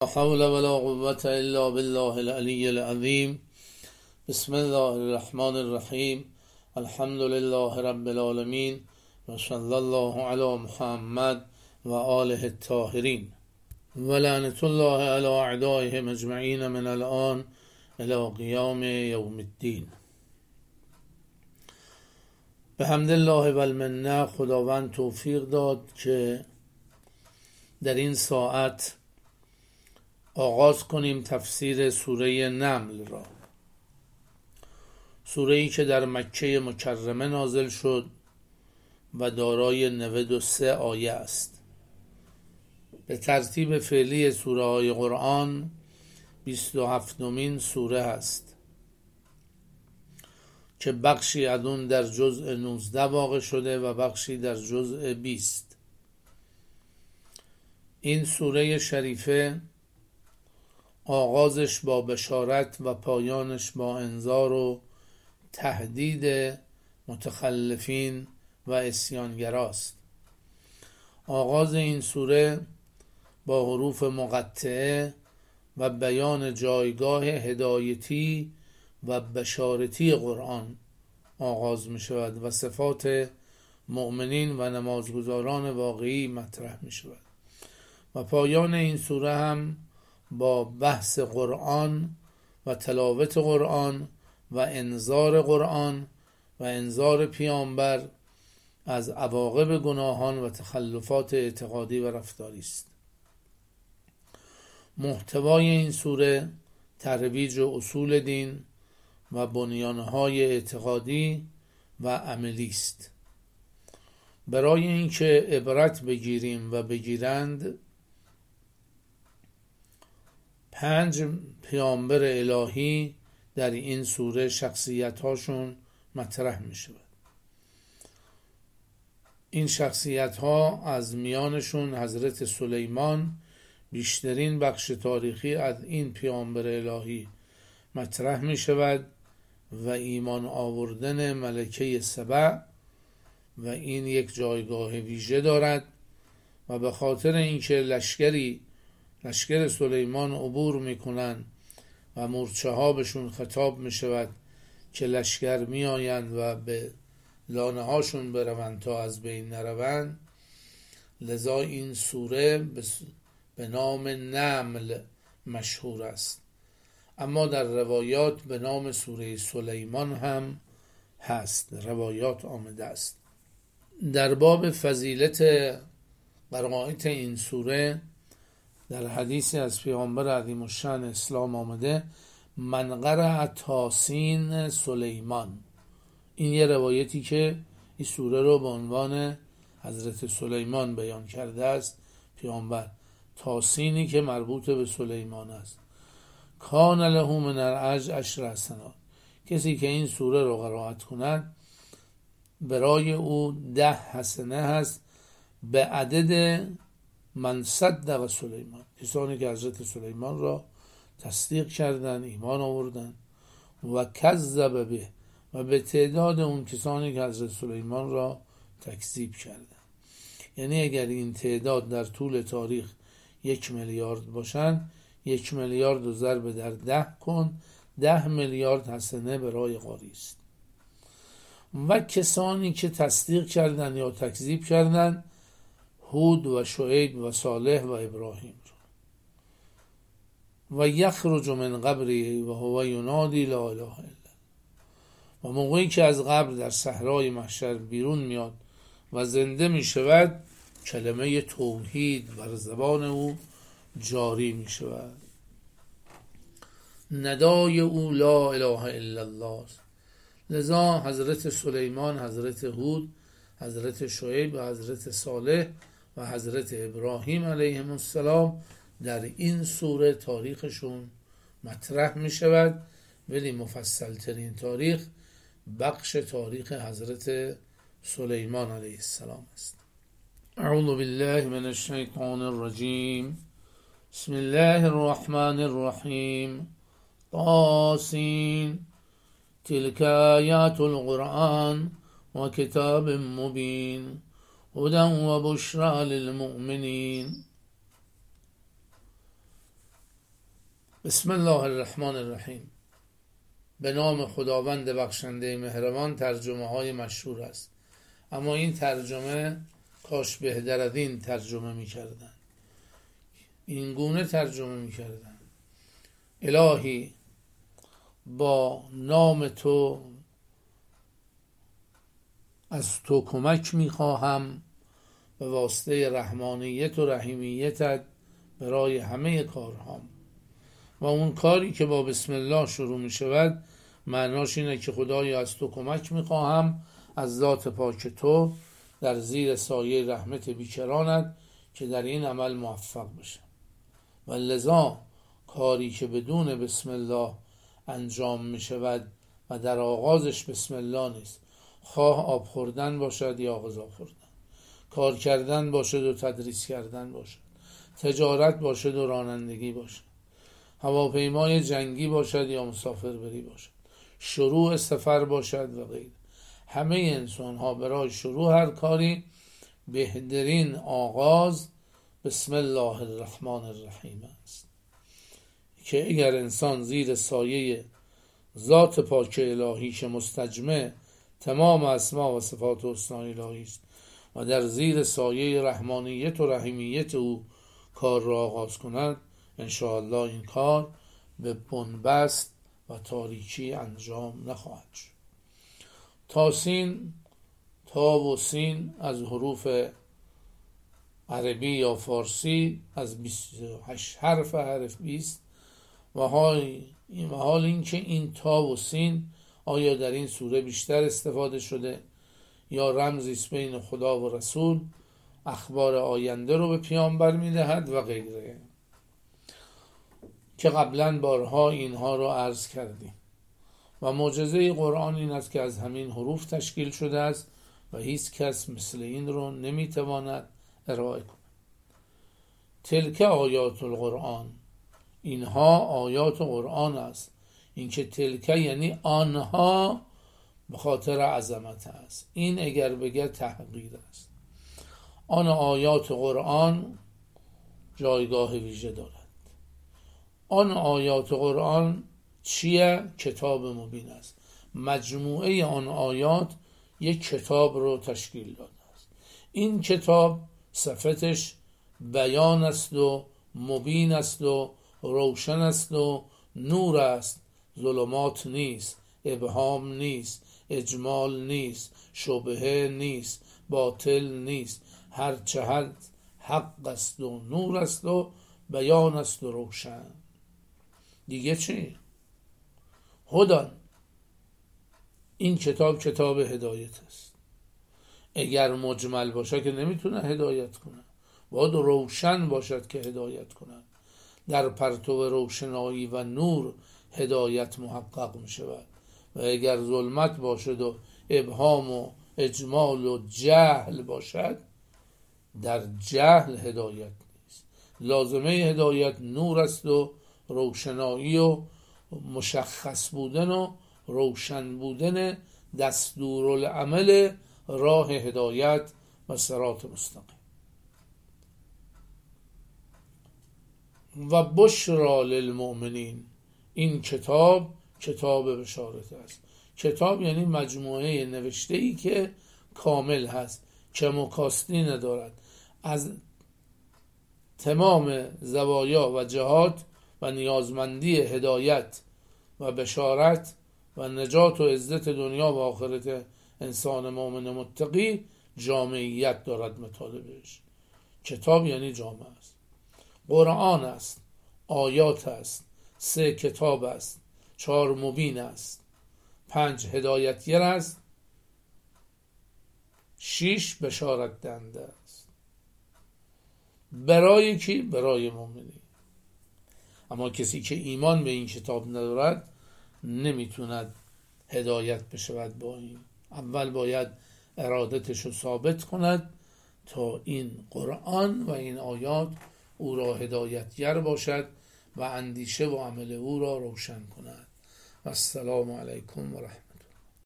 حول ولا قوة إلا بالله العلي العظيم. بسم الله الرحمن الرحیم. الحمد لله رب العالمین و صلی الله علی محمد و آله الطاهرین و لعنت الله علی اعدائهم اجمعین من الان الی قیام یوم الدین. به حمد الله و المنه خداوند توفیق داد که در این ساعت آغاز کنیم تفسیر سوره نمل را، سوره‌ای که در مکه مکرمه نازل شد و دارای 93 آیه است. به ترتیب فعلی سوره های قرآن 27مین سوره است که بخشی از اون در جزء 19 واقع شده و بخشی در جزء 20. این سوره شریفه آغازش با بشارت و پایانش با انذار و تهدید متخلفین و عصیانگراست. آغاز این سوره با حروف مقطعه و بیان جایگاه هدایتی و بشارتی قرآن آغاز می شود و صفات مؤمنین و نمازگزاران واقعی مطرح می شود و پایان این سوره هم با بحث قرآن و تلاوت قرآن و انذار قرآن و انذار پیامبر از عواقب گناهان و تخلفات اعتقادی و رفتاری است. محتوای این سوره ترویج اصول دین و بنیانهای اعتقادی و عملی است. برای اینکه عبرت بگیریم و بگیرند 5 پیامبر الهی در این سوره شخصیت هاشون مطرح می شود. این شخصیت ها از میانشون حضرت سلیمان بیشترین بخش تاریخی از این پیامبر الهی مطرح می شود و ایمان آوردن ملکه سبع و این یک جایگاه ویژه دارد و به خاطر اینکه لشکر سلیمان عبور میکنند و مورچه ها بهشون خطاب می شود که لشکر می آیند و به لانه هاشون بروند تا از بین نروند، لذا این سوره به نام نمل مشهور است، اما در روایات به نام سوره سلیمان هم هست، روایات آمده است. در باب فضیلت قرائت این سوره در حدیثی از پیامبر عظیم الشأن اسلام آمده من قرأ تاسین سلیمان. این یه روایتی که این سوره رو به عنوان حضرت سلیمان بیان کرده است پیامبر، تاسینی که مربوط به سلیمان است. کان له من العجر 10 حسنات. کسی که این سوره رو قرائت کند برای او 10 حسنه هست به عدد من صدق سلیمان، کسانی که حضرت سلیمان را تصدیق کردند، ایمان آوردند و کذب به، و به تعداد اون کسانی که حضرت سلیمان را تکذیب کردند. یعنی اگر این تعداد در طول تاریخ 1 میلیارد باشند، 1 میلیارد رو ضرب در 10 کن، 10 میلیارد حسنه برای قاری است. و کسانی که تصدیق کردند یا تکذیب کردند هود و شعیب و صالح و ابراهیم و یخرج من قبره و هو ینادی لا اله الا الله. و موقعی که از قبر در صحرای محشر بیرون میاد و زنده می شود، کلمه توحید بر زبان او جاری می شود. ندای او لا اله الا الله. لذا حضرت سلیمان، حضرت هود، حضرت شعیب و حضرت صالح و حضرت ابراهیم علیهم السلام در این سوره تاریخشون مطرح می شود، ولی مفصل ترین تاریخ بخش تاریخ حضرت سلیمان علیه السلام است. اعوذ بالله من الشیطان الرجیم. بسم الله الرحمن الرحیم. طاسین تلك آیات القرآن و کتاب مبین هدى و بشرى للمؤمنین. بسم الله الرحمن الرحیم. به نام خداوند بخشنده مهربان. ترجمه های مشهور است، اما این ترجمه کاش بهتر از این ترجمه میکردن. این گونه ترجمه میکردن: الهی با نام تو از تو کمک میخواهم به واسطه رحمانیت و رحیمیتت برای همه کارهام. و اون کاری که با بسم الله شروع می شود معناش اینه که خدایا از تو کمک می خواهم از ذات پاک تو در زیر سایه رحمت بیکرانت که در این عمل موفق بشم. و لذا کاری که بدون بسم الله انجام می شود و در آغازش بسم الله نیست، خواه آب خوردن باشد یا غذا خوردن، کار کردن باشد و تدریس کردن باشد، تجارت باشد و رانندگی باشد، هواپیمای جنگی باشد یا مسافربری باشد، شروع سفر باشد و غیره. همه انسان ها برای شروع هر کاری بهترین آغاز بسم الله الرحمن الرحیم است که اگر انسان زیر سایه ذات پاک الهی که مستجمع تمام اسما و صفات حسنی الهی است و در زیر سایه رحمانیت و رحیمیت او کار را آغاز کند، انشاءالله این کار به بنبست و تاریکی انجام نخواهد شد. تاسین، تا و سین از حروف عربی یا فارسی از 28 حرف 20 و حال این که این تا و سین آیا در این سوره بیشتر استفاده شده یا رمزی است بین خدا و رسول، اخبار آینده رو به پیامبر میدهد و غیره که قبلا بارها اینها رو عرض کردیم. و معجزه قرآن این است که از همین حروف تشکیل شده است و هیچ کس مثل این رو نمیتواند ارائه کند. تلک آیات القرآن، اینها آیات قرآن است. این که تلک یعنی آنها به خاطر عظمت است. این اگر بگه تحقیر است. آن آیات قرآن جایگاه ویژه دارد. آن آیات قرآن چیه؟ کتاب مبین است. مجموعه آن آیات یک کتاب رو تشکیل داده است. این کتاب صفتش بیان است و مبین است و روشن است و نور است، ظلمات نیست، ابهام نیست، اجمال نیست، شبهه نیست، باطل نیست، هر چه حق است و نور است و بیان است و روشن. دیگه چی؟ هدن، این کتاب کتاب هدایت است. اگر مجمل باشه که نمیتونه هدایت کنه، باید روشن باشد که هدایت کنه. در پرتو روشنایی و نور هدایت محقق می شود و اگر ظلمت باشد و ابهام و اجمال و جهل باشد، در جهل هدایت نیست. لازمه هدایت نور است و روشنایی و مشخص بودن و روشن بودن دستورالعمل راه هدایت و صراط مستقیم. و بشرا للمؤمنین، این کتاب کتاب بشارت است. کتاب یعنی مجموعه نوشته‌ای که کامل هست، کم و کاستی ندارد، از تمام زوایا و جهات و نیازمندی هدایت و بشارت و نجات و عزت دنیا و آخرت انسان مؤمن متقی جامعیت دارد مطالبش. کتاب یعنی جامعه است. قرآن است، آیات است، 3 کتاب است، 4 مبین است، 5 هدایتگر است، 6 بشارت دهنده است. برای کی؟ برای مؤمنین. اما کسی که ایمان به این کتاب ندارد نمیتوند هدایت بشود با این. اول باید ارادتش رو ثابت کند تا این قرآن و این آیات او را هدایتگر باشد و اندیشه و عمل او را روشن کند. و السلام علیکم و رحمت